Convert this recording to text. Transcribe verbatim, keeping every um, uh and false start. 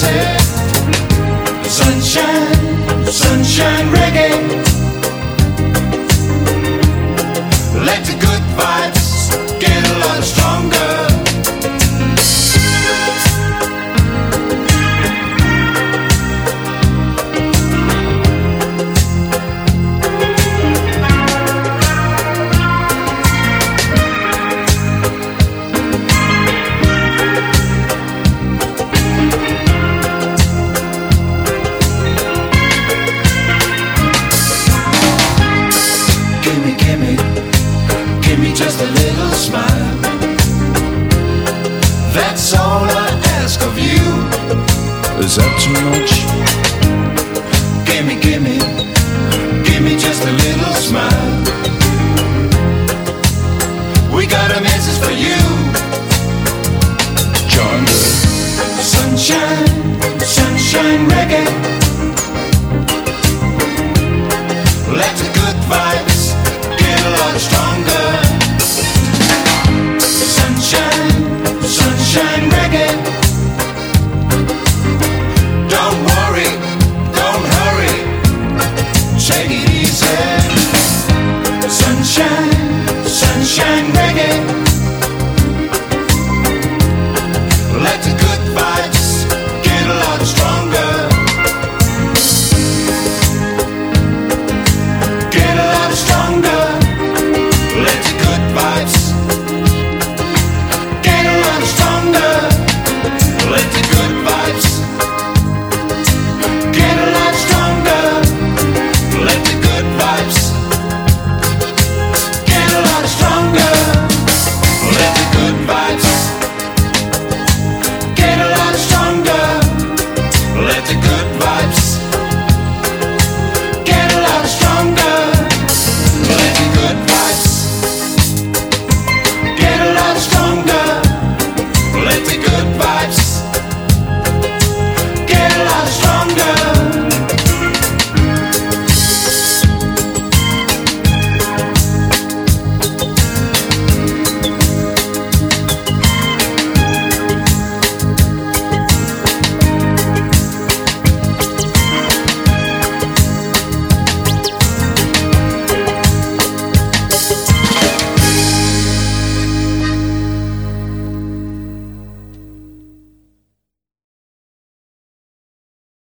said, sunshine, sunshine reggae. Let the good vibes get a lot stronger. Just a little smile. That's all I ask of you. Is that too much? Gimme, gimme, gimme just a little smile. We got a message for you. Join the sunshine, sunshine reggae.